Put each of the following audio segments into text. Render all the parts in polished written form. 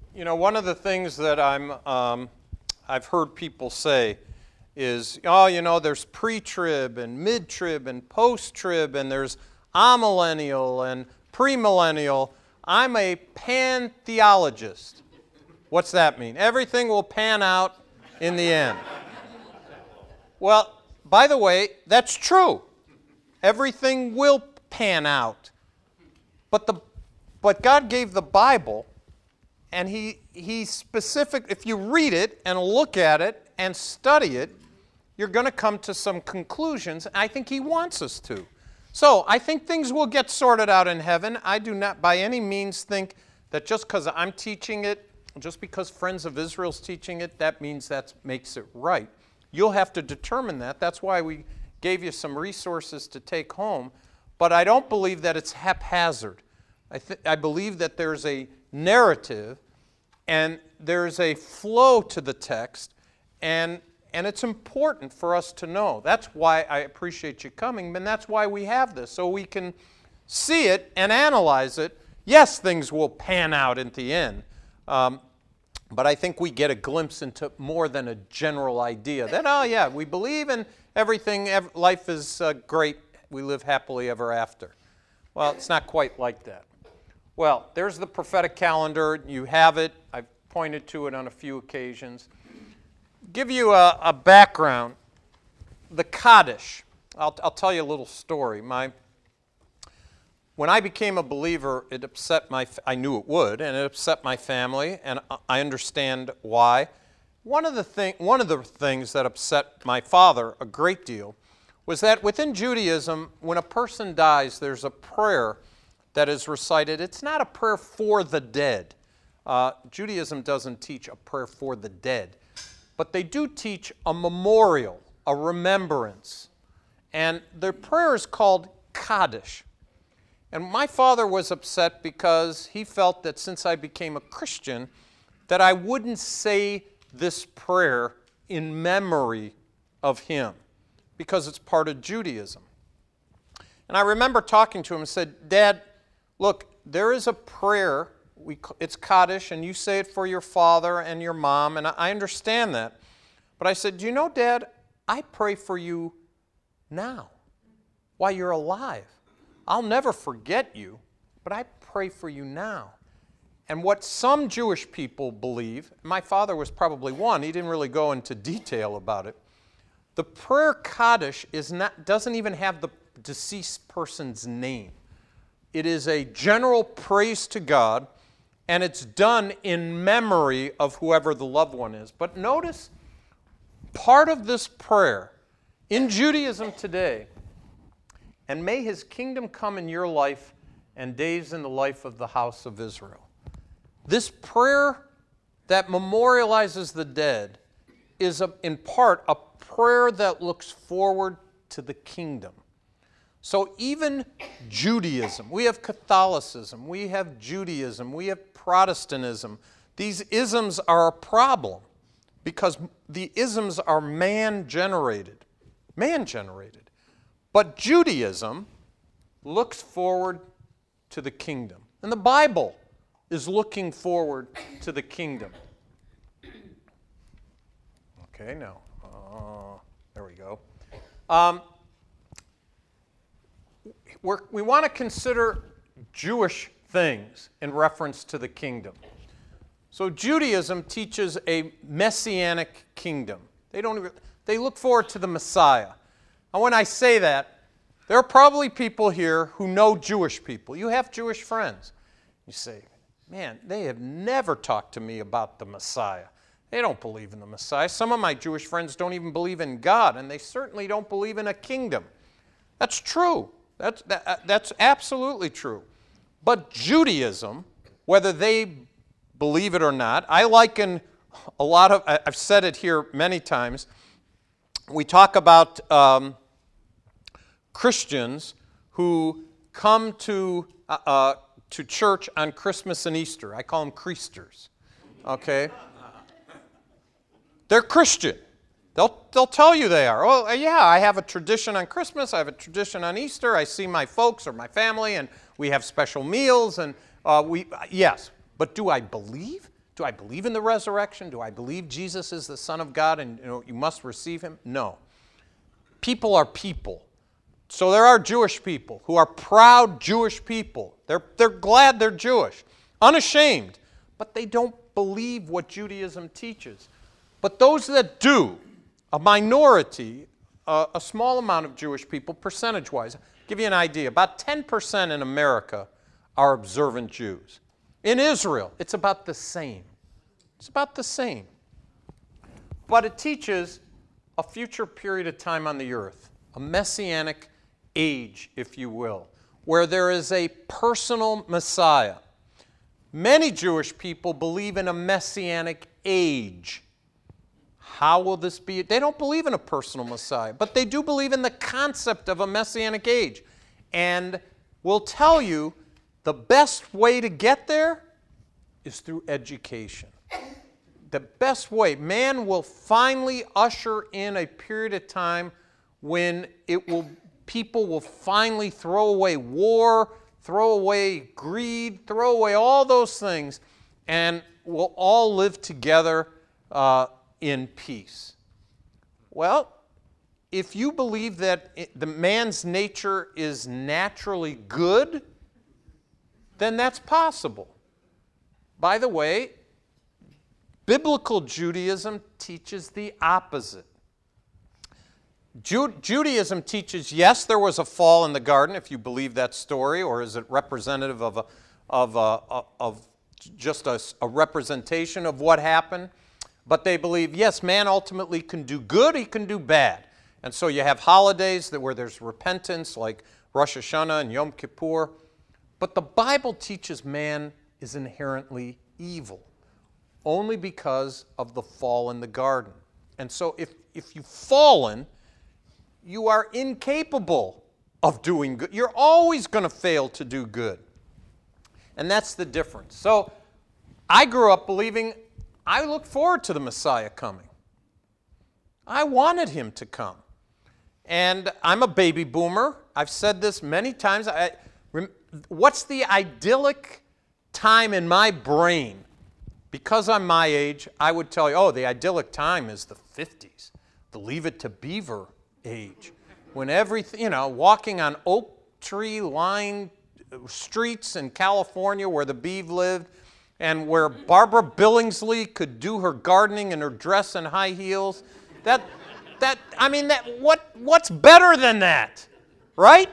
You know, one of the things that I've heard people say is, oh, you know, there's pre-trib and mid-trib and post-trib and there's amillennial and premillennial. I'm a pantheologist. What's that mean? Everything will pan out in the end. Well, by the way, that's true. Everything will pan out. But God gave the Bible, and He specific. If you read it and look at it and study it, you're going to come to some conclusions. I think He wants us to. So I think things will get sorted out in heaven. I do not by any means think that just because I'm teaching it, just because Friends of Israel's teaching it, that means that makes it right. You'll have to determine that. That's why we gave you some resources to take home. But I don't believe that it's haphazard. I believe that there's a narrative and there's a flow to the text, and it's important for us to know. That's why I appreciate you coming, and that's why we have this, so we can see it and analyze it. Yes, things will pan out at the end, but I think we get a glimpse into more than a general idea that, oh yeah, we believe in everything, life is great, we live happily ever after. Well, it's not quite like that. Well, there's the prophetic calendar. You have it. I've pointed to it on a few occasions. Give you a background. The Kaddish. I'll tell you a little story. When I became a believer, it upset I knew it would, and it upset my family, and I understand why. One of the things that upset my father a great deal was that within Judaism, when a person dies, there's a prayer that is recited. It's not a prayer for the dead. Judaism doesn't teach a prayer for the dead, but they do teach a memorial, a remembrance. And their prayer is called Kaddish. And my father was upset because he felt that since I became a Christian, that I wouldn't say this prayer in memory of him, because it's part of Judaism. And I remember talking to him and said, Dad, look, there is a prayer, it's Kaddish, and you say it for your father and your mom, and I understand that. But I said, do you know, Dad, I pray for you now, while you're alive. I'll never forget you, but I pray for you now. And what some Jewish people believe, my father was probably one, he didn't really go into detail about it. The prayer Kaddish doesn't even have the deceased person's name. It is a general praise to God, and it's done in memory of whoever the loved one is. But notice, part of this prayer in Judaism today, and may His kingdom come in your life and days in the life of the house of Israel. This prayer that memorializes the dead is in part a prayer that looks forward to the kingdom. So even Judaism, we have Catholicism, we have Judaism, we have Protestantism. These isms are a problem because the isms are man-generated. Man-generated. But Judaism looks forward to the kingdom. And the Bible is looking forward to the kingdom. Okay, now, there we go. We want to consider Jewish things in reference to the kingdom. So Judaism teaches a messianic kingdom. They look forward to the Messiah. And when I say that, there are probably people here who know Jewish people. You have Jewish friends. You say, man, they have never talked to me about the Messiah. They don't believe in the Messiah. Some of my Jewish friends don't even believe in God, and they certainly don't believe in a kingdom. That's true. That's absolutely true. But Judaism, whether they believe it or not, I liken a lot of, I've said it here many times, we talk about Christians who come to church on Christmas and Easter. I call them Creasters, okay? They're Christian. They'll tell you they are. Oh, yeah, I have a tradition on Christmas. I have a tradition on Easter. I see my folks or my family, and we have special meals. And yes, but do I believe? Do I believe in the resurrection? Do I believe Jesus is the Son of God and you must receive him? No. People are people. So there are Jewish people who are proud Jewish people. They're glad they're Jewish, unashamed, but they don't believe what Judaism teaches. But those that do, a minority, a small amount of Jewish people, percentage-wise, I'll give you an idea, about 10% in America are observant Jews. In Israel, it's about the same. It's about the same. But it teaches a future period of time on the earth, a messianic age, if you will, where there is a personal Messiah. Many Jewish people believe in a messianic age. How will this be? They don't believe in a personal Messiah, but they do believe in the concept of a messianic age. And will tell you the best way to get there is through education. The best way. Man will finally usher in a period of time when people will finally throw away war, throw away greed, throw away all those things, and we'll all live together in peace. Well, if you believe that the man's nature is naturally good, then that's possible. By the way, biblical Judaism teaches the opposite. Judaism teaches, yes, there was a fall in the garden, if you believe that story, or is it representative of just a representation of what happened? But they believe, yes, man ultimately can do good, he can do bad. And so you have holidays where there's repentance, like Rosh Hashanah and Yom Kippur. But the Bible teaches man is inherently evil, only because of the fall in the garden. And so if you've fallen, you are incapable of doing good. You're always going to fail to do good. And that's the difference. So I grew up believing I looked forward to the Messiah coming. I wanted him to come. And I'm a baby boomer. I've said this many times. What's the idyllic time in my brain? Because I'm my age, I would tell you, the idyllic time is the 50s, the Leave It to Beaver age, when everything, walking on oak tree lined streets in California where the Beeve lived, and where Barbara Billingsley could do her gardening in her dress and high heels. What's better than that, right?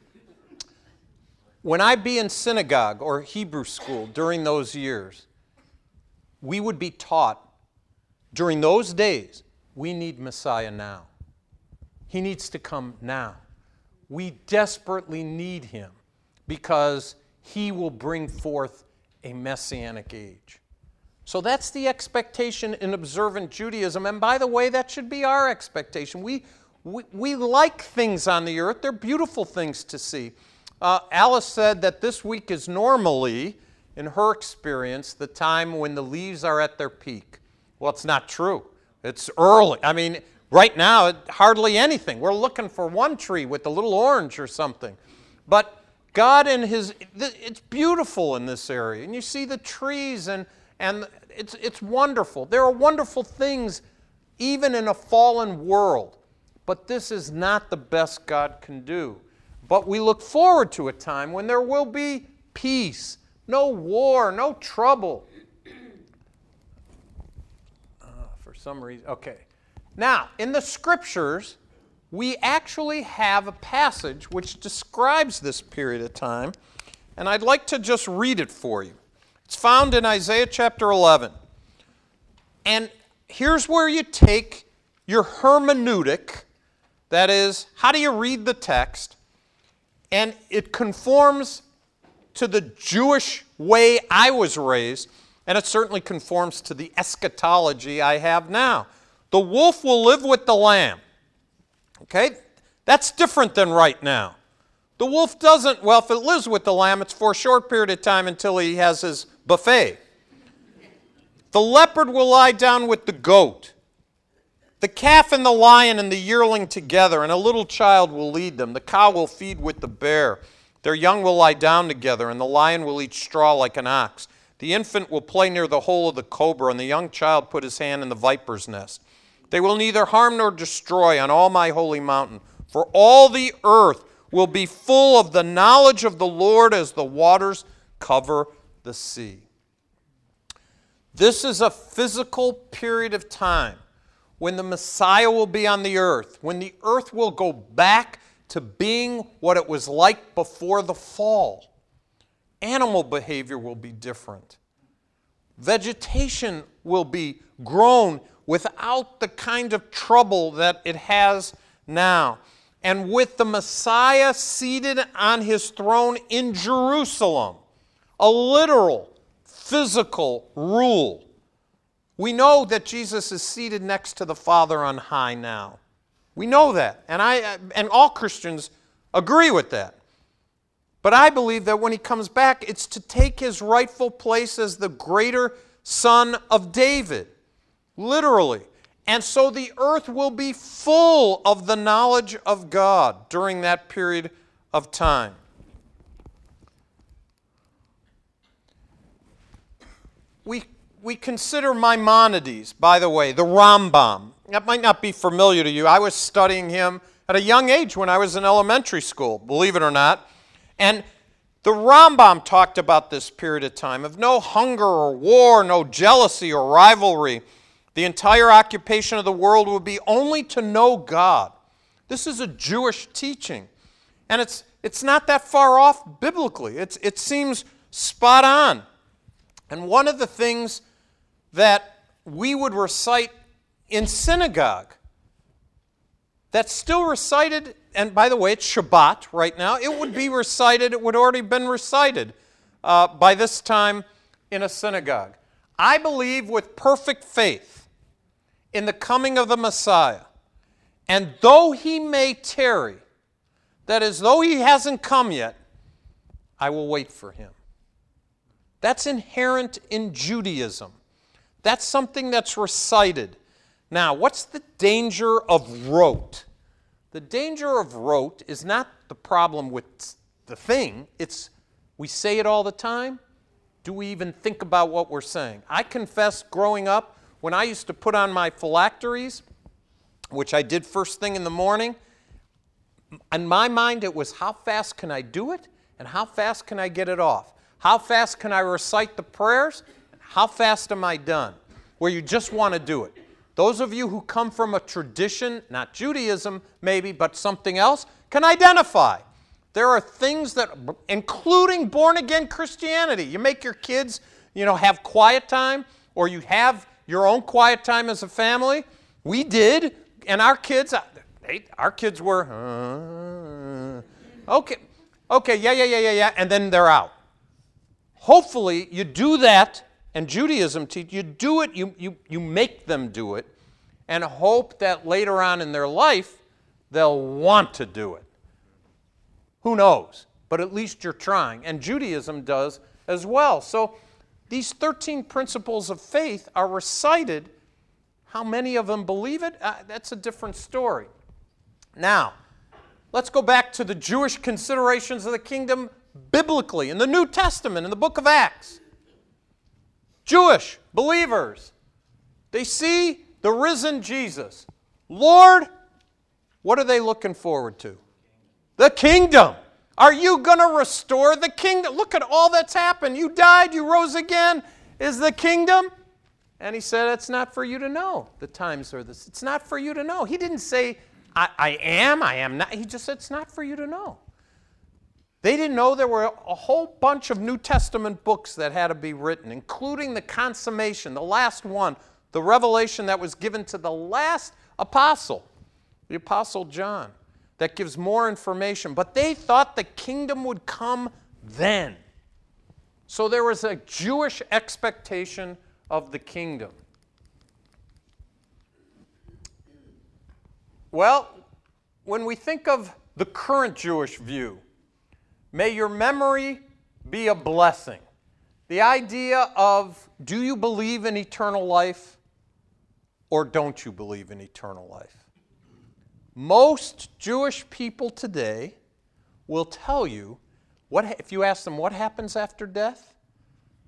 When I'd be in synagogue or Hebrew school during those years, we would be taught during those days, we need Messiah now. He needs to come now. We desperately need him because he will bring forth a messianic age. So that's the expectation in observant Judaism. And by the way, that should be our expectation. We like things on the earth. They're beautiful things to see. Alice said that this week is normally, in her experience, the time when the leaves are at their peak. Well, it's not true. It's early. Right now, hardly anything. We're looking for one tree with a little orange or something. But God it's beautiful in this area. And you see the trees, and it's wonderful. There are wonderful things even in a fallen world. But this is not the best God can do. But we look forward to a time when there will be peace, no war, no trouble. For some reason, okay. Now, in the Scriptures, we actually have a passage which describes this period of time, and I'd like to just read it for you. It's found in Isaiah chapter 11. And here's where you take your hermeneutic, that is, how do you read the text, and it conforms to the Jewish way I was raised, and it certainly conforms to the eschatology I have now. The wolf will live with the lamb. Okay? That's different than right now. The wolf doesn't, if it lives with the lamb, it's for a short period of time until he has his buffet. The leopard will lie down with the goat. The calf and the lion and the yearling together, and a little child will lead them. The cow will feed with the bear. Their young will lie down together, and the lion will eat straw like an ox. The infant will play near the hole of the cobra, and the young child put his hand in the viper's nest. They will neither harm nor destroy on all my holy mountain, for all the earth will be full of the knowledge of the Lord as the waters cover the sea. This is a physical period of time when the Messiah will be on the earth, when the earth will go back to being what it was like before the fall. Animal behavior will be different. Vegetation will be grown without the kind of trouble that it has now. And with the Messiah seated on his throne in Jerusalem, a literal, physical rule. We know that Jesus is seated next to the Father on high now. We know that, and all Christians agree with that. But I believe that when he comes back, it's to take his rightful place as the greater Son of David, literally. And so the earth will be full of the knowledge of God during that period of time. We consider Maimonides, by the way, the Rambam. That might not be familiar to you. I was studying him at a young age when I was in elementary school, believe it or not. And the Rambam talked about this period of time of no hunger or war, no jealousy or rivalry. The entire occupation of the world will be only to know God. This is a Jewish teaching. And it's not that far off biblically. It seems spot on. And one of the things that we would recite in synagogue, that's still recited, and by the way, it's Shabbat right now. It would be recited, it would already been recited by this time in a synagogue. I believe with perfect faith in the coming of the Messiah, and though he may tarry, that is, though he hasn't come yet, I will wait for him. That's inherent in Judaism. That's something that's recited. Now, what's the danger of rote? The danger of rote is not the problem with the thing. It's we say it all the time. Do we even think about what we're saying? I confess growing up, when I used to put on my phylacteries, which I did first thing in the morning, in my mind it was how fast can I do it and how fast can I get it off? How fast can I recite the prayers? How fast am I done? Where you just want to do it. Those of you who come from a tradition, not Judaism maybe, but something else, can identify. There are things that, including born-again Christianity, you make your kids, have quiet time, or you have your own quiet time as a family. We did, and our kids were, okay, yeah, and then they're out. Hopefully, you do that, and Judaism teaches you do it, you make them do it, and hope that later on in their life, they'll want to do it. Who knows? But at least you're trying, and Judaism does as well. So these 13 principles of faith are recited. How many of them believe it? That's a different story. Now, let's go back to the Jewish considerations of the kingdom biblically, in the New Testament, in the book of Acts. Jewish believers, they see the risen Jesus. Lord, what are they looking forward to? The kingdom. Are you going to restore the kingdom? Look at all that's happened. You died, you rose again. Is the kingdom? And he said, it's not for you to know. The times are this. It's not for you to know. He didn't say, I am not. He just said, it's not for you to know. They didn't know there were a whole bunch of New Testament books that had to be written, including the consummation, the last one, the revelation that was given to the last apostle, the Apostle John, that gives more information. But they thought the kingdom would come then. So there was a Jewish expectation of the kingdom. Well, when we think of the current Jewish view, may your memory be a blessing. The idea of, do you believe in eternal life or don't you believe in eternal life? Most Jewish people today will tell you, if you ask them what happens after death,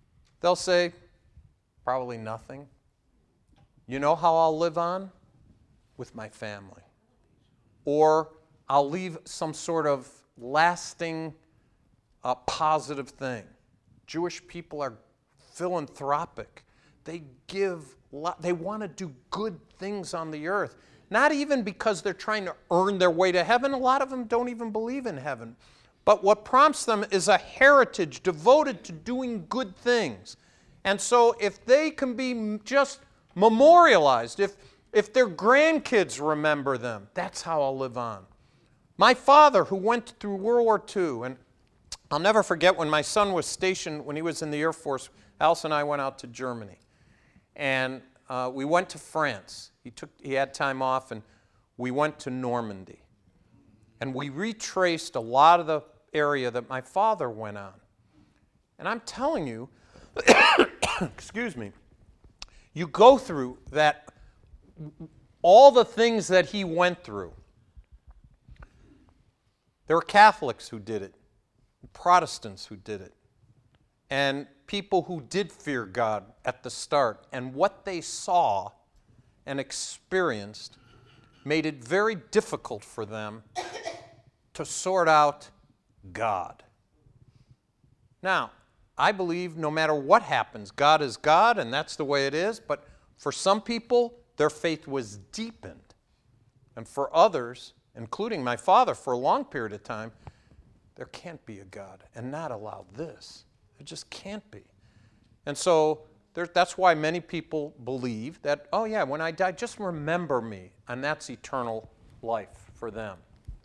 They'll say, probably nothing. You know how I'll live on? With my family. Or I'll leave some sort of lasting positive thing. Jewish people are philanthropic. They want to do good things on the earth. Not even because they're trying to earn their way to heaven. A lot of them don't even believe in heaven. But what prompts them is a heritage devoted to doing good things. And so if they can be just memorialized, if their grandkids remember them, that's how I'll live on. My father, who went through World War II, and I'll never forget when my son was stationed, when he was in the Air Force, Alice and I went out to Germany. And we went to France. He had time off, and we went to Normandy. And we retraced a lot of the area that my father went on. And I'm telling you, excuse me, you go through that, all the things that he went through. There were Catholics who did it, Protestants who did it, and people who did fear God at the start. And what they saw and experienced made it very difficult for them to sort out God. Now, I believe no matter what happens, God is God, and that's the way it is. But for some people, their faith was deepened. And for others, including my father for a long period of time, there can't be a God and not allow this. It just can't be. And so that's why many people believe that, oh yeah, when I die, just remember me. And that's eternal life for them.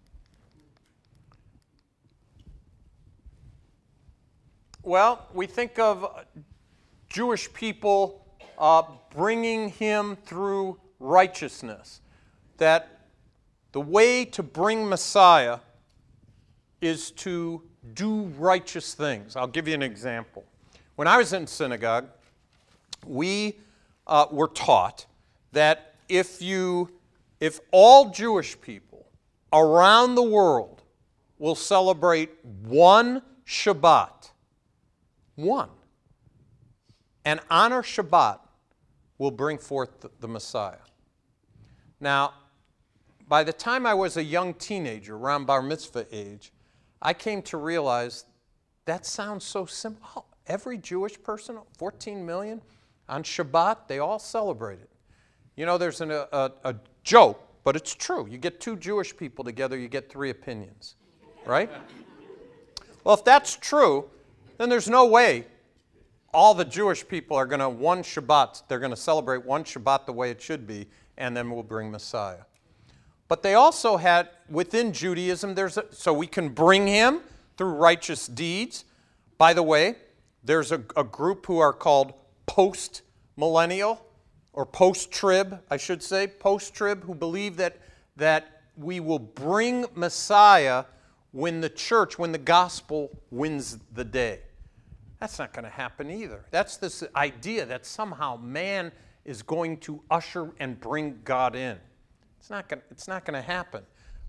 Well, we think of Jewish people bringing him through righteousness. That the way to bring Messiah is to do righteous things. I'll give you an example. When I was in synagogue, we were taught that if all Jewish people around the world will celebrate one Shabbat, and honor Shabbat, will bring forth the Messiah. Now, by the time I was a young teenager, around bar mitzvah age, I came to realize that sounds so simple. Oh, every Jewish person, 14 million, on Shabbat, they all celebrate it. You know, there's a joke, but it's true. You get two Jewish people together, you get three opinions, right? Well, if that's true, then there's no way all the Jewish people are going to one Shabbat, they're going to celebrate one Shabbat the way it should be, and then we'll bring Messiah. But they also had, within Judaism, so we can bring him through righteous deeds. By the way, there's a group who are called post-millennial, or post-trib, I should say, post-trib, who believe that we will bring Messiah when the gospel wins the day. That's not going to happen either. That's this idea that somehow man is going to usher and bring God in. It's not going to happen.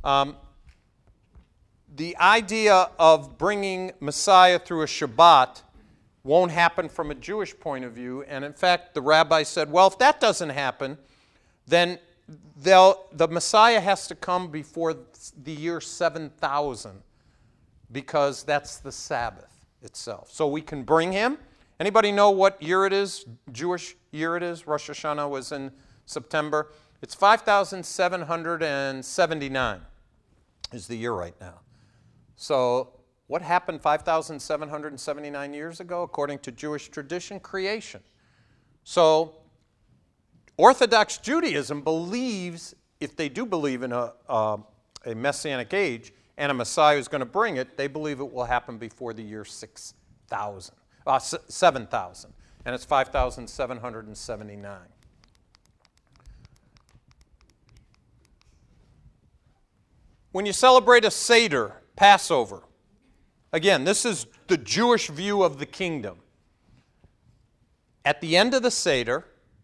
The idea of bringing Messiah through a Shabbat won't happen from a Jewish point of view. And in fact, the rabbi said, well, if that doesn't happen, then the Messiah has to come before the year 7000, because that's the Sabbath itself. So we can bring him. Anybody know what year it is, Jewish year it is? Rosh Hashanah was in September. It's 5,779 is the year right now. So what happened 5,779 years ago? According to Jewish tradition, creation. So Orthodox Judaism believes, if they do believe in a messianic age and a Messiah who's going to bring it, they believe it will happen before the year 7,000. And it's 5,779. When you celebrate a Seder, Passover, again, this is the Jewish view of the kingdom. At the end of the Seder,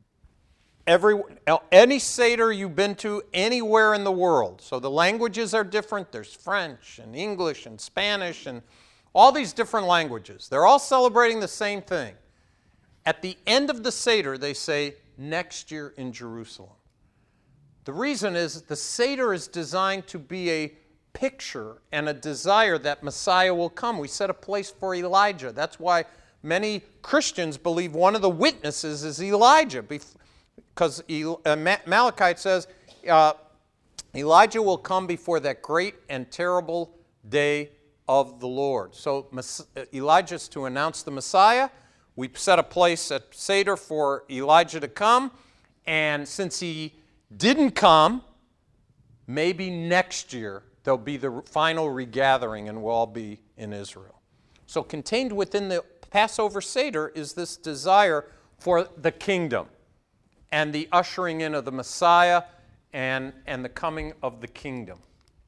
any Seder you've been to anywhere in the world, so the languages are different, there's French and English and Spanish and all these different languages. They're all celebrating the same thing. At the end of the Seder, they say, next year in Jerusalem. The reason is the Seder is designed to be a picture and a desire that Messiah will come. We set a place for Elijah. That's why many Christians believe one of the witnesses is Elijah, because Malachi says Elijah will come before that great and terrible day of the Lord. So Elijah's to announce the Messiah. We set a place at Seder for Elijah to come, and since he didn't come, maybe next year there'll be the final regathering and we'll all be in Israel. So contained within the Passover Seder is this desire for the kingdom and the ushering in of the Messiah and the coming of the kingdom.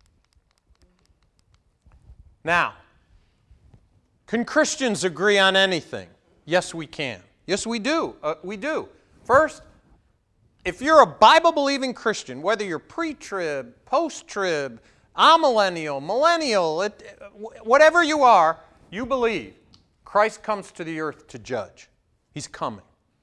Now, can Christians agree on anything? Yes, we can. Yes, we do. We do. First, if you're a Bible-believing Christian, whether you're pre-trib, post-trib, amillennial, millennial, whatever you are, you believe Christ comes to the earth to judge. He's coming.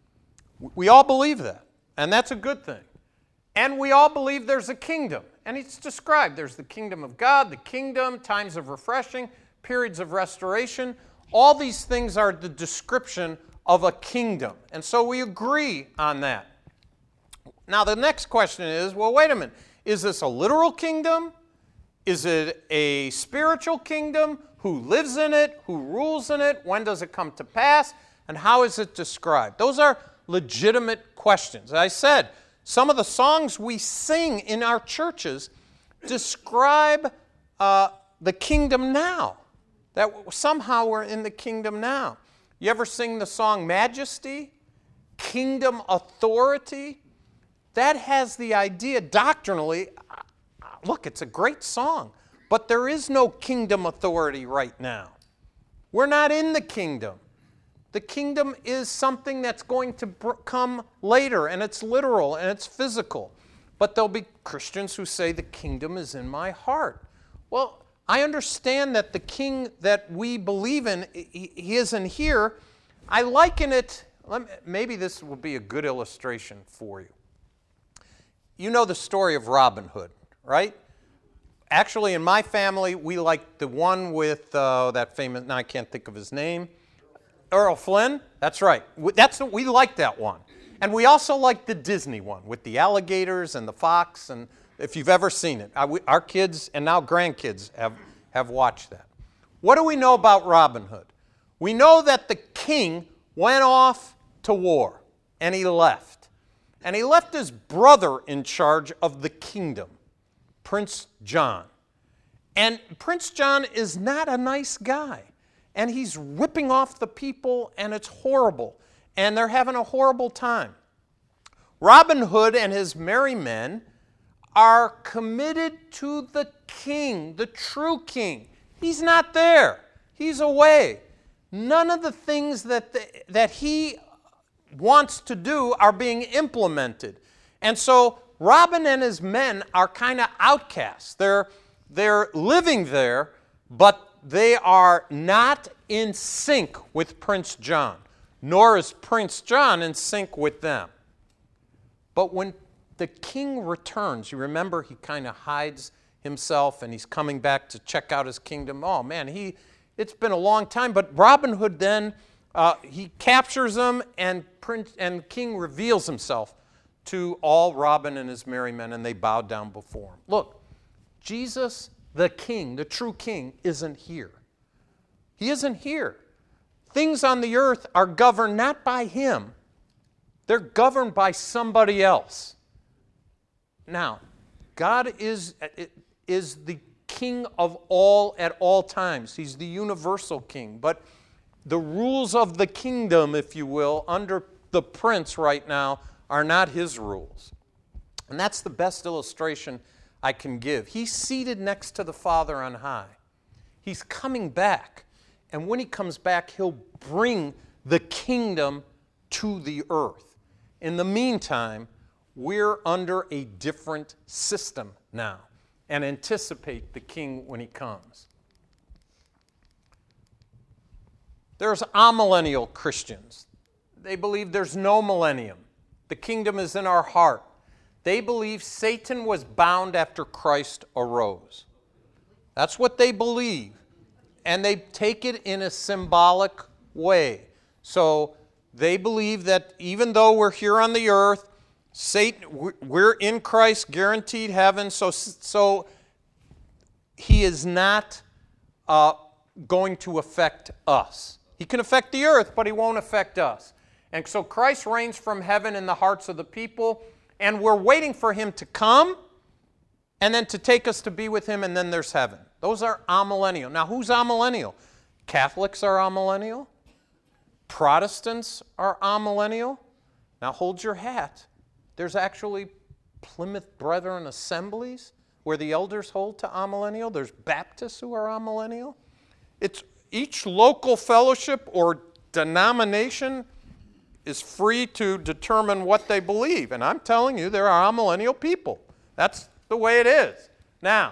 We all believe that, and that's a good thing. And we all believe there's a kingdom, and it's described. There's the kingdom of God, the kingdom, times of refreshing, periods of restoration. All these things are the description of a kingdom, and so we agree on that. Now, the next question is, well, wait a minute. Is this a literal kingdom? Is it a spiritual kingdom? Who lives in it? Who rules in it? When does it come to pass? And how is it described? Those are legitimate questions. As I said, some of the songs we sing in our churches describe the kingdom now, that somehow we're in the kingdom now. You ever sing the song Majesty? Kingdom authority? That has the idea doctrinally, look, it's a great song, but there is no kingdom authority right now. We're not in the kingdom. The kingdom is something that's going to come later, and it's literal, and it's physical. But there'll be Christians who say the kingdom is in my heart. Well, I understand that the king that we believe in, he isn't here. I liken it, maybe this will be a good illustration for you. You know the story of Robin Hood, right? Actually, in my family, we like the one with that famous, now I can't think of his name, Errol Flynn. That's right. We like that one. And we also like the Disney one with the alligators and the fox, and if you've ever seen it. Our kids and now grandkids have watched that. What do we know about Robin Hood? We know that the king went off to war, and he left. And he left his brother in charge of the kingdom, Prince John. And Prince John is not a nice guy. And he's ripping off the people, and it's horrible. And they're having a horrible time. Robin Hood and his merry men are committed to the king, the true king. He's not there. He's away. None of the things that he wants to do are being implemented. And so Robin and his men are kind of outcasts. They're living there, but they are not in sync with Prince John, nor is Prince John in sync with them. But when the king returns, you remember he kind of hides himself and he's coming back to check out his kingdom. Oh man, it's been a long time, but Robin Hood then he captures them, and King reveals himself to all Robin and his merry men, and they bow down before him. Look, Jesus, the king, the true king, isn't here. He isn't here. Things on the earth are governed not by him. They're governed by somebody else. Now, God is the king of all at all times. He's the universal king, but the rules of the kingdom, if you will, under the prince right now are not his rules. And that's the best illustration I can give. He's seated next to the Father on high. He's coming back. And when he comes back, he'll bring the kingdom to the earth. In the meantime, we're under a different system now and anticipate the king when he comes. There's amillennial Christians. they believe there's no millennium. The kingdom is in our heart. They believe Satan was bound after Christ arose. That's what they believe. And they take it in a symbolic way. So they believe that even though we're here on the earth, we're in Christ, guaranteed heaven, so he is not going to affect us. He can affect the earth, but he won't affect us. And so Christ reigns from heaven in the hearts of the people, and we're waiting for him to come and then to take us to be with him, and then there's heaven. Those are amillennial. Now, who's amillennial? Catholics are amillennial. Protestants are amillennial. Now, hold your hat. There's actually Plymouth Brethren assemblies where the elders hold to amillennial. There's Baptists who are amillennial. It's each local fellowship or denomination is free to determine what they believe. And I'm telling you, there are amillennial people. That's the way it is. Now,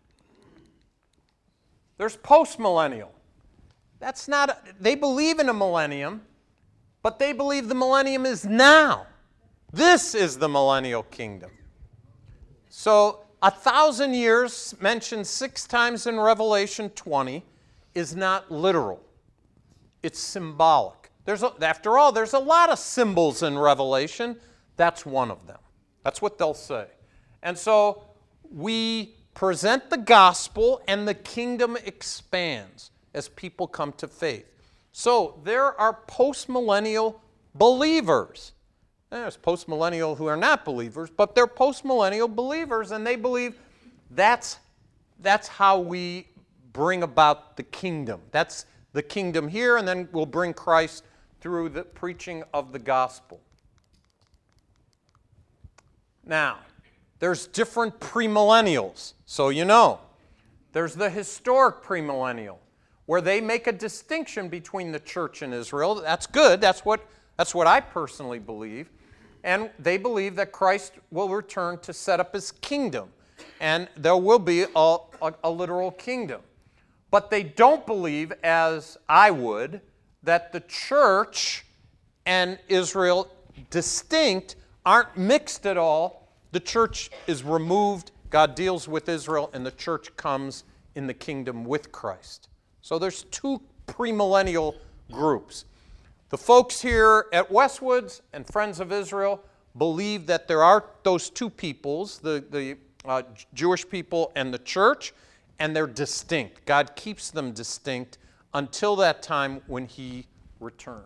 there's postmillennial. That's not, they believe in a millennium, but they believe the millennium is now. This is the millennial kingdom. So 1,000 years, mentioned 6 times in Revelation 20, is not literal. It's symbolic. After all, there's a lot of symbols in Revelation. That's one of them. That's what they'll say. And so we present the gospel and the kingdom expands as people come to faith. So there are postmillennial believers. There's postmillennial who are not believers, but they're postmillennial believers, and they believe that's how we bring about the kingdom. That's the kingdom here, and then we'll bring Christ through the preaching of the gospel. Now, there's different premillennials, so you know. There's the historic premillennial, where they make a distinction between the church and Israel. That's good. That's what I personally believe. And they believe that Christ will return to set up his kingdom, and there will be a literal kingdom. But they don't believe, as I would, that the church and Israel, distinct, aren't mixed at all. The church is removed, God deals with Israel, and the church comes in the kingdom with Christ. So there's 2 premillennial groups. The folks here at Westwoods and Friends of Israel believe that there are those 2 peoples, the Jewish people and the church, and they're distinct. God keeps them distinct until that time when he returns.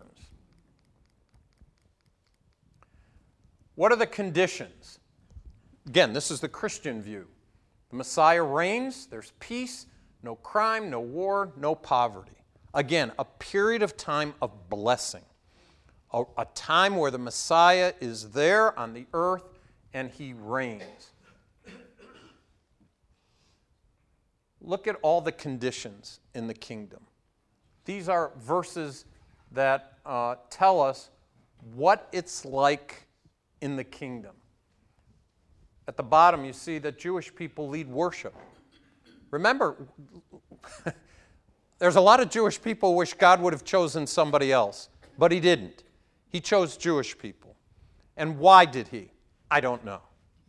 What are the conditions? Again, this is the Christian view. The Messiah reigns, there's peace, no crime, no war, no poverty. Again, a period of time of blessing. A time where the Messiah is there on the earth and he reigns. Look at all the conditions in the kingdom. These are verses that tell us what it's like in the kingdom. At the bottom, you see that Jewish people lead worship. Remember, there's a lot of Jewish people who wish God would have chosen somebody else, but he didn't. He chose Jewish people. And why did he? I don't know.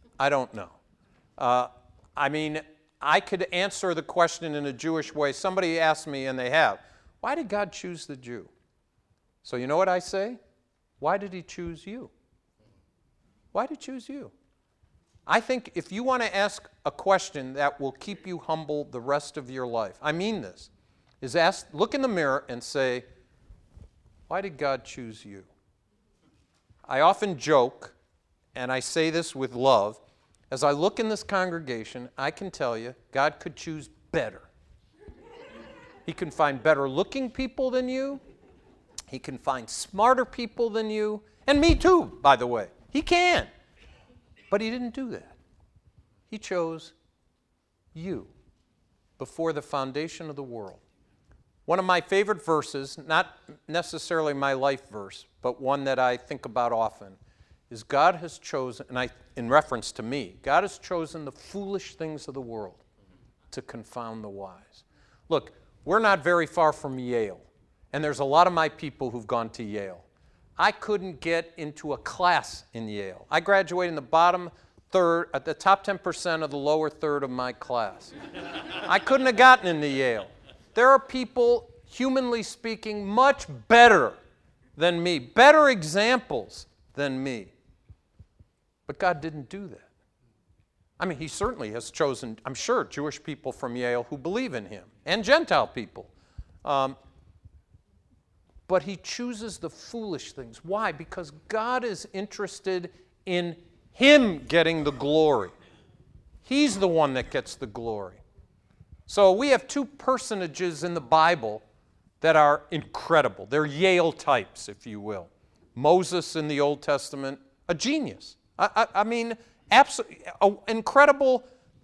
I could answer the question in a Jewish way. Somebody asked me, and they have, why did God choose the Jew? So you know what I say? Why did he choose you? Why did he choose you? I think if you want to ask a question that will keep you humble the rest of your life, I mean this, is look in the mirror and say, why did God choose you? I often joke, and I say this with love, as I look in this congregation, I can tell you, God could choose better. He can find better looking people than you. He can find smarter people than you. And me too, by the way. He can. But he didn't do that. He chose you before the foundation of the world. One of my favorite verses, not necessarily my life verse, but one that I think about often, is God has chosen, and in reference to me, God has chosen the foolish things of the world to confound the wise. Look, we're not very far from Yale, and there's a lot of my people who've gone to Yale. I couldn't get into a class in Yale. I graduated in the bottom third, at the top 10% of the lower third of my class. I couldn't have gotten into Yale. There are people, humanly speaking, much better than me, better examples than me. But God didn't do that. I mean, he certainly has chosen, I'm sure, Jewish people from Yale who believe in him, and Gentile people. But he chooses the foolish things. Why? Because God is interested in him getting the glory. He's the one that gets the glory. So we have two personages in the Bible that are incredible. They're Yale types, if you will. Moses in the Old Testament, a genius. I mean, absolutely incredible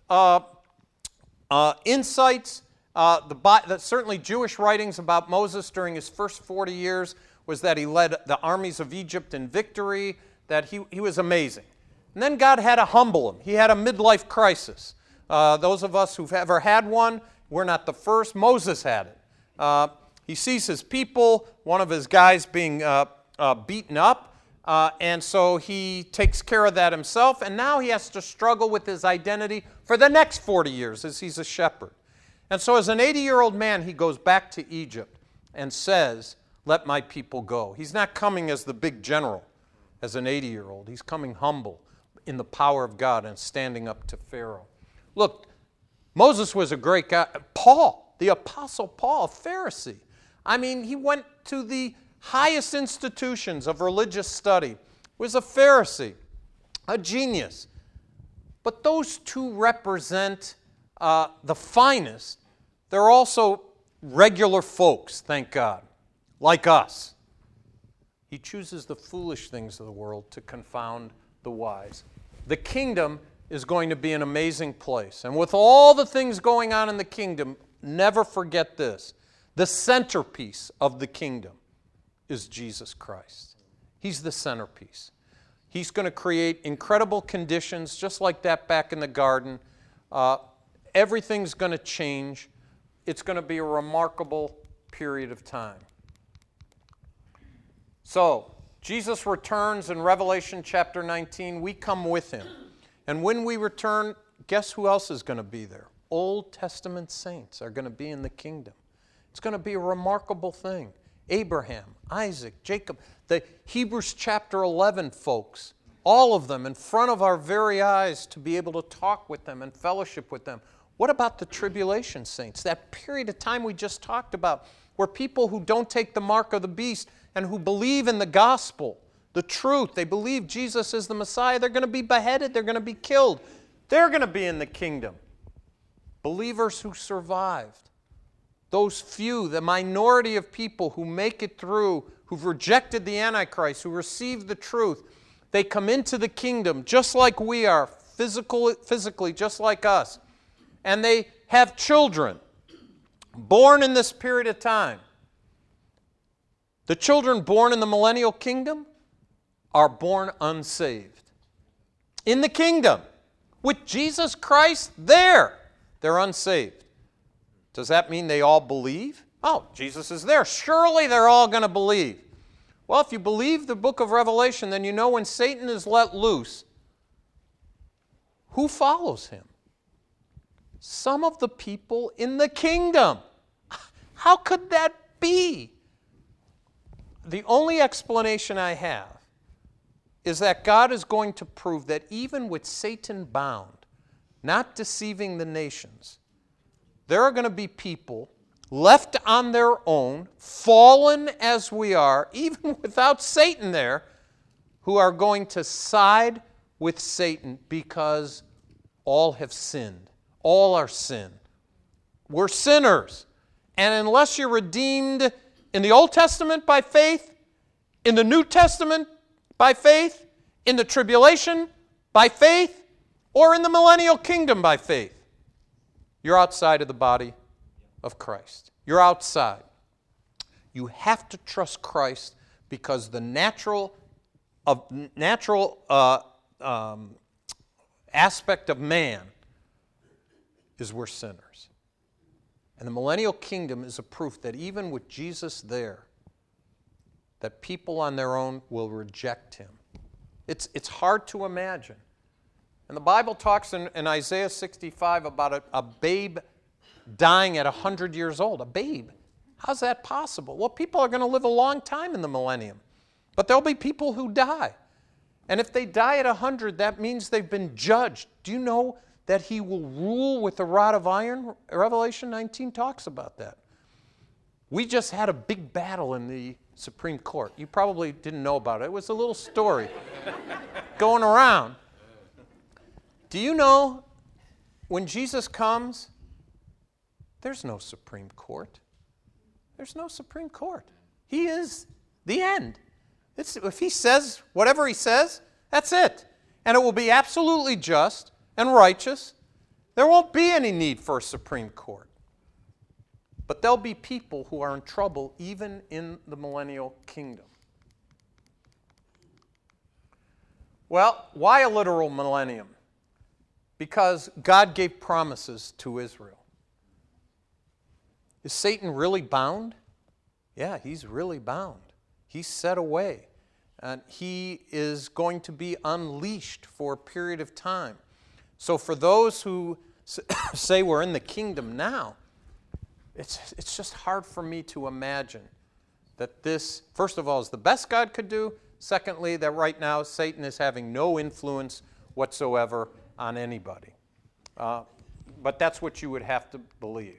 insights. Certainly Jewish writings about Moses during his first 40 years was that he led the armies of Egypt in victory, that he was amazing. And then God had to humble him. He had a midlife crisis. Those of us who've ever had one, we're not the first. Moses had it. He sees his people, one of his guys being beaten up, and so he takes care of that himself, and now he has to struggle with his identity for the next 40 years as he's a shepherd. And so as an 80-year-old man, he goes back to Egypt and says, "Let my people go." He's not coming as the big general, as an 80-year-old. He's coming humble in the power of God and standing up to Pharaoh. Look, Moses was a great guy. Paul, the Apostle Paul, a Pharisee. I mean, he went to the highest institutions of religious study, was a Pharisee, a genius. But those two represent the finest. They're also regular folks, thank God, like us. He chooses the foolish things of the world to confound the wise. The kingdom is going to be an amazing place. And with all the things going on in the kingdom, never forget this. The centerpiece of the kingdom is Jesus Christ. He's the centerpiece. He's going to create incredible conditions, just like that back in the garden. Everything's going to change. It's going to be a remarkable period of time. So, Jesus returns in Revelation chapter 19. We come with him. And when we return, guess who else is going to be there? Old Testament saints are going to be in the kingdom. It's going to be a remarkable thing. Abraham, Isaac, Jacob, the Hebrews chapter 11 folks, all of them in front of our very eyes to be able to talk with them and fellowship with them. What about the tribulation saints? That period of time we just talked about, where people who don't take the mark of the beast and who believe in the gospel, the truth, they believe Jesus is the Messiah, they're going to be beheaded, they're going to be killed. They're going to be in the kingdom. Believers who survived. Those few, the minority of people who make it through, who've rejected the Antichrist, who received the truth, they come into the kingdom just like we are, physically just like us. And they have children born in this period of time. The children born in the millennial kingdom are born unsaved. In the kingdom, with Jesus Christ there, they're unsaved. Does that mean they all believe? Oh, Jesus is there. Surely they're all going to believe. Well, if you believe the book of Revelation, then you know when Satan is let loose, who follows him? Some of the people in the kingdom. How could that be? The only explanation I have is that God is going to prove that even with Satan bound, not deceiving the nations, there are going to be people left on their own, fallen as we are, even without Satan there, who are going to side with Satan because all have sinned. All are sin. We're sinners. And unless you're redeemed in the Old Testament by faith, in the New Testament by faith, in the tribulation by faith, or in the millennial kingdom by faith, you're outside of the body of Christ. You're outside. You have to trust Christ because the natural aspect of man is we're sinners. And the millennial kingdom is a proof that even with Jesus there, that people on their own will reject him. It's hard to imagine. And the Bible talks in Isaiah 65 about a babe dying at 100 years old. A babe. How's that possible? Well, people are going to live a long time in the millennium. But there'll be people who die. And if they die at 100, that means they've been judged. Do you know that he will rule with a rod of iron? Revelation 19 talks about that. We just had a big battle in the Supreme Court. You probably didn't know about it. It was a little story going around. Do you know when Jesus comes, there's no Supreme Court. There's no Supreme Court. He is the end. If he says whatever he says, that's it. And it will be absolutely just and righteous. There won't be any need for a Supreme Court. But there'll be people who are in trouble even in the millennial kingdom. Well, why a literal millennium? Because God gave promises to Israel. Is Satan really bound? Yeah, he's really bound. He's set away. And he is going to be unleashed for a period of time. So for those who say we're in the kingdom now, it's just hard for me to imagine that this, first of all, is the best God could do. Secondly, that right now Satan is having no influence whatsoever on anybody. But that's what you would have to believe.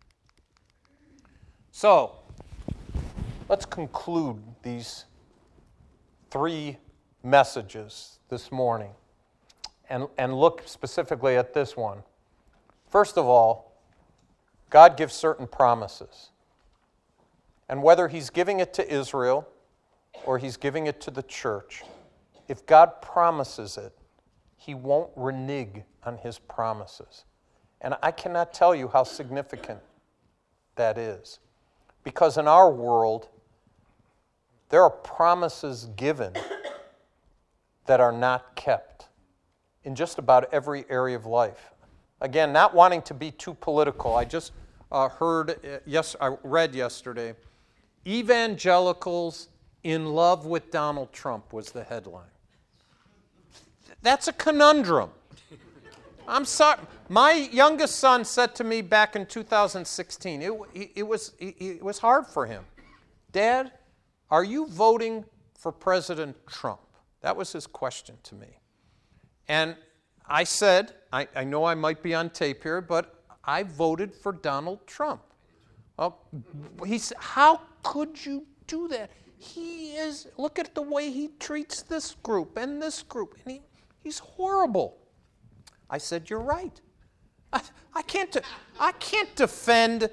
So, let's conclude these 3 messages this morning and look specifically at this one. First of all, God gives certain promises. And whether he's giving it to Israel or he's giving it to the church, if God promises it, he won't renege on his promises. And I cannot tell you how significant that is. Because in our world, there are promises given that are not kept in just about every area of life. Again, not wanting to be too political, I just I read yesterday, Evangelicals in love with Donald Trump was the headline. That's a conundrum. I'm sorry. My youngest son said to me back in 2016, it was hard for him. Dad, are you voting for President Trump? That was his question to me. And I said, I know I might be on tape here, but I voted for Donald Trump. He said, how could you do that? Look at the way he treats this group and this group. And he's horrible. I said, you're right. I can't defend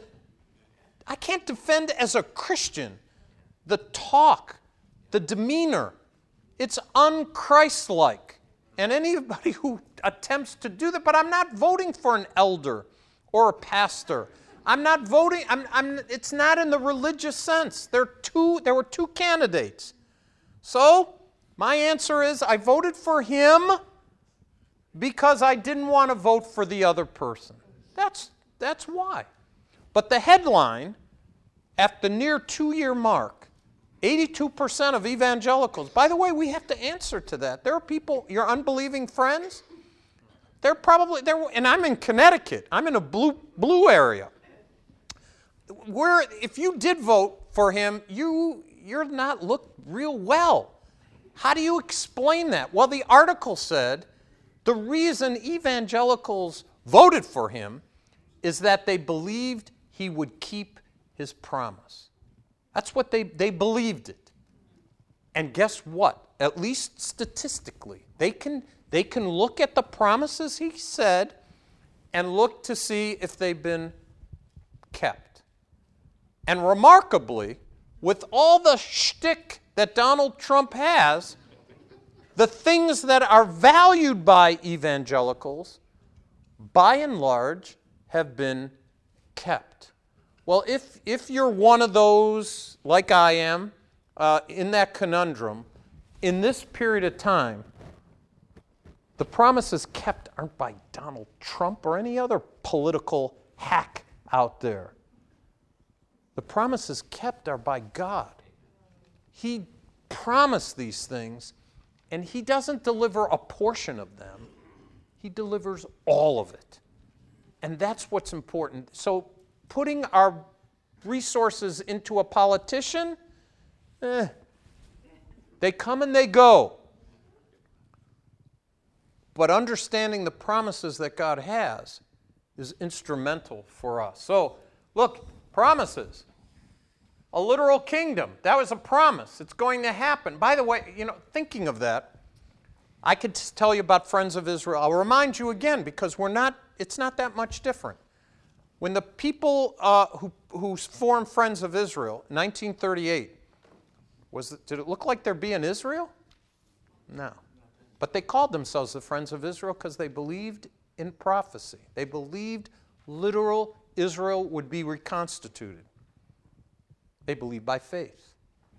as a Christian the talk, the demeanor. It's unchristlike. And anybody who attempts to do that, but I'm not voting for an elder or a pastor. I'm not voting, it's not in the religious sense. There were 2 candidates. So, my answer is I voted for him because I didn't want to vote for the other person. That's why. But the headline, at the near 2-year mark, 82% of evangelicals, by the way, we have to answer to that. There are people, your unbelieving friends, and I'm in Connecticut. I'm in a blue area. Where if you did vote for him, you're not looked real well. How do you explain that? Well, the article said the reason evangelicals voted for him is that they believed he would keep his promise. That's what they believed it. And guess what? At least statistically, they can look at the promises he said and look to see if they've been kept. And remarkably, with all the shtick that Donald Trump has, the things that are valued by evangelicals, by and large, have been kept. Well, if you're one of those, like I am, in that conundrum, in this period of time, the promises kept aren't by Donald Trump or any other political hack out there. The promises kept are by God. He promised these things, and He doesn't deliver a portion of them. He delivers all of it. And that's what's important. So putting our resources into a politician, they come and they go. But understanding the promises that God has is instrumental for us. So, look, promises. A literal kingdom. That was a promise. It's going to happen. By the way, thinking of that, I could tell you about Friends of Israel. I'll remind you again because it's not that much different. When the people who formed Friends of Israel in 1938, did it look like there'd be an Israel? No. But they called themselves the Friends of Israel because they believed in prophecy. They believed literal Israel would be reconstituted. They believed by faith,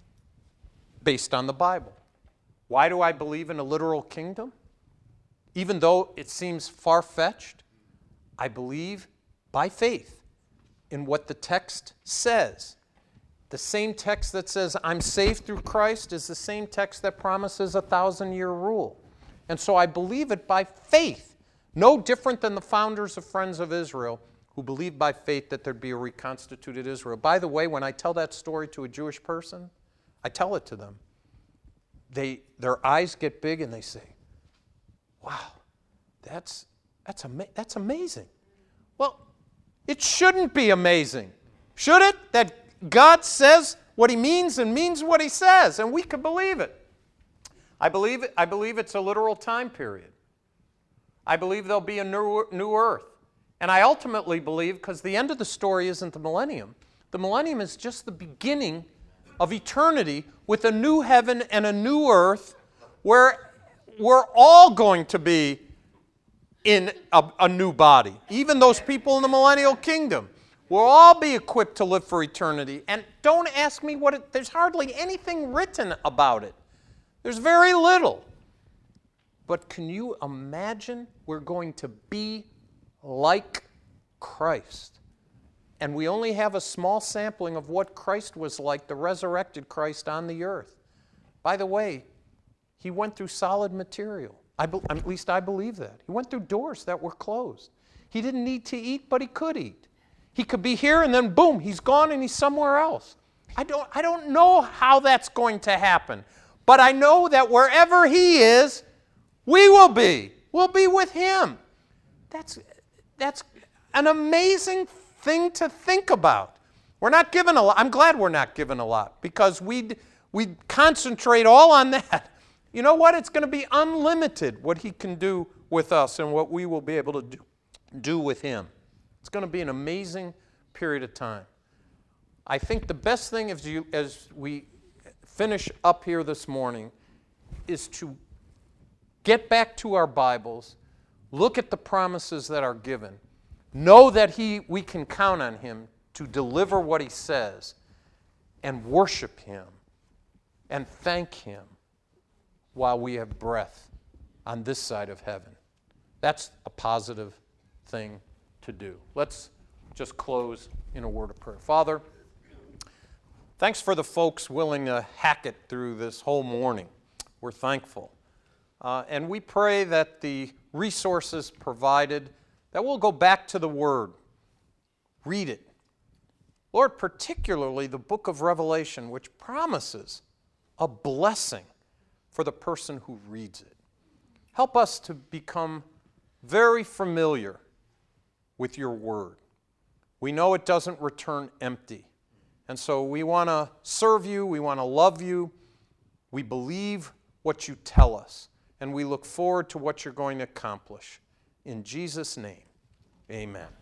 based on the Bible. Why do I believe in a literal kingdom? Even though it seems far-fetched, I believe by faith in what the text says. The same text that says I'm saved through Christ is the same text that promises a 1,000-year rule. And so I believe it by faith, no different than the founders of Friends of Israel who believed by faith that there'd be a reconstituted Israel. By the way, when I tell that story to a Jewish person, I tell it to them. Their eyes get big and they say, wow, that's amazing. Well, it shouldn't be amazing, should it? That God says what He means and means what He says, and we could believe it. I believe it's a literal time period. I believe there'll be a new earth. And I ultimately believe, because the end of the story isn't the millennium is just the beginning of eternity with a new heaven and a new earth where we're all going to be in a new body. Even those people in the millennial kingdom. We'll all be equipped to live for eternity. And don't ask me there's hardly anything written about it. There's very little. But can you imagine we're going to be like Christ? And we only have a small sampling of what Christ was like, the resurrected Christ on the earth. By the way, He went through solid material. At least I believe that. He went through doors that were closed. He didn't need to eat, but He could eat. He could be here and then boom, He's gone and He's somewhere else. I don't know how that's going to happen. But I know that wherever He is, we will be. We'll be with Him. That's an amazing thing to think about. We're not given a lot. I'm glad we're not given a lot because we concentrate all on that. You know what? It's going to be unlimited what He can do with us and what we will be able to do with Him. It's going to be an amazing period of time. I think the best thing as we finish up here this morning is to get back to our Bibles, look at the promises that are given, know that we can count on Him to deliver what He says, and worship Him and thank Him while we have breath on this side of heaven. That's a positive thing to do. Let's just close in a word of prayer. Father, thanks for the folks willing to hack it through this whole morning. We're thankful. And we pray that the resources provided, that we'll go back to the Word, read it. Lord, particularly the book of Revelation, which promises a blessing for the person who reads it. Help us to become very familiar with your Word. We know it doesn't return empty. And so we want to serve you, we want to love you, we believe what you tell us, and we look forward to what you're going to accomplish. In Jesus' name, amen.